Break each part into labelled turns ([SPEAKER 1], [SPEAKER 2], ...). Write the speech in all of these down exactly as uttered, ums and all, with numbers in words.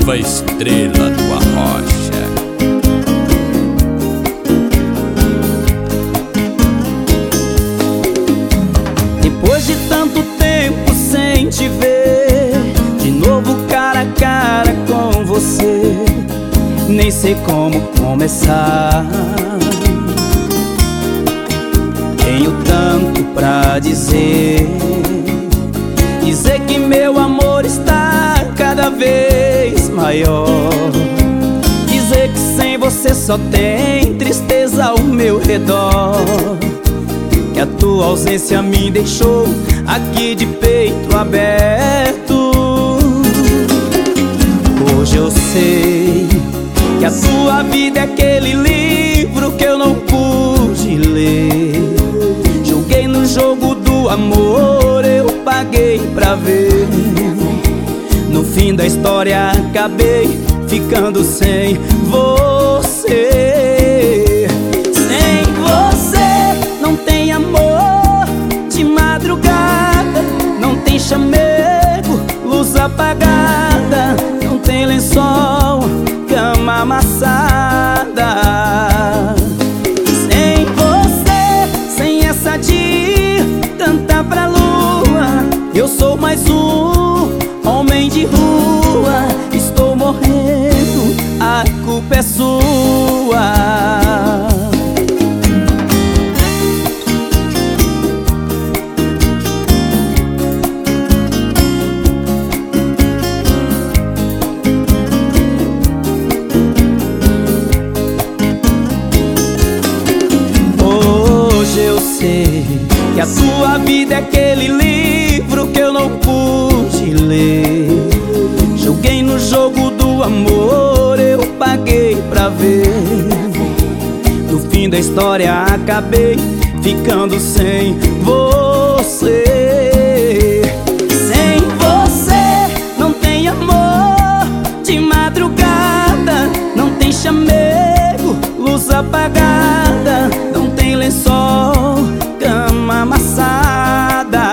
[SPEAKER 1] Nova estrela do Arrocha.
[SPEAKER 2] Depois de tanto tempo sem te ver, de novo cara a cara com você, nem sei como começar. Tenho tanto pra dizer, dizer que meu amor está cada vez maior, dizer que sem você só tem tristeza ao meu redor, que a tua ausência me deixou aqui de peito aberto. Hoje eu sei que a tua vida é aquele livro que eu não pude ler. Joguei no jogo do amor, eu paguei pra ver. No fim da história acabei ficando sem você. Sem você não tem amor de madrugada, não tem chamego, luz apagada, não tem lençol, cama amassada. Sem você, sem essa de cantar pra lua, eu sou mais um homem de rua. Estou morrendo, a culpa é sua. Sei que a tua vida é aquele livro que eu não pude ler. Joguei no jogo do amor, eu paguei pra ver. No fim da história acabei ficando sem você. Sem você não tem amor de madrugada, não tem chamego, luz apagada, não tem lençol, cama amassada.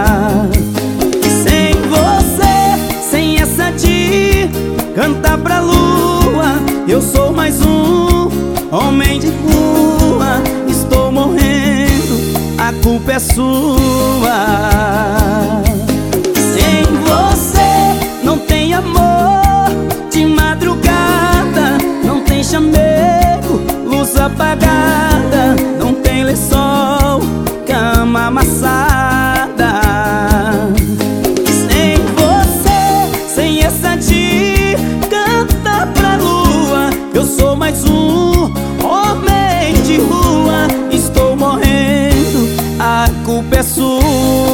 [SPEAKER 2] Sem você, sem essa de cantar pra lua, eu sou mais um homem de rua. Estou morrendo, a culpa é sua. Sem você não tem amor de madrugada, não tem chamego, luz apagada, não tem lençol, cama amassada. Sem você, sem essa de cantar pra lua, eu sou mais um homem de rua. Estou morrendo, a culpa é sua.